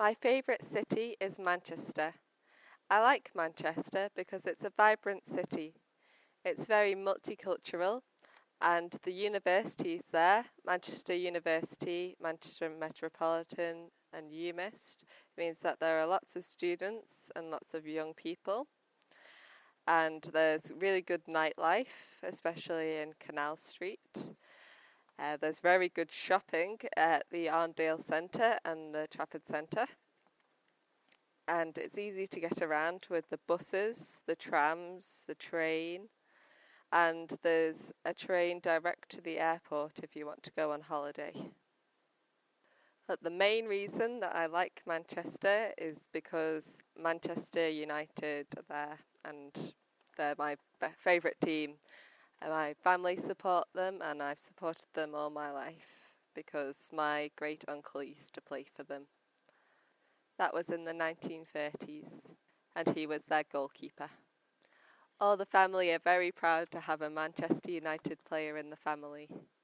My favourite city is Manchester. I like Manchester because it's a vibrant city. It's very multicultural, and the universities there, Manchester University, Manchester Metropolitan, and UMIST, means that there are lots of students and lots of young people. And there's really good nightlife, especially in Canal Street. There's very good shopping at the Arndale Centre and the Trafford Centre. And it's easy to get around with the buses, the trams, the train. And there's a train direct to the airport if you want to go on holiday. But the main reason that I like Manchester is because Manchester United are there and they're my favourite team. And my family support them and I've supported them all my life because my great uncle used to play for them. That was in the 1930s and he was their goalkeeper. All the family are very proud to have a Manchester United player in the family.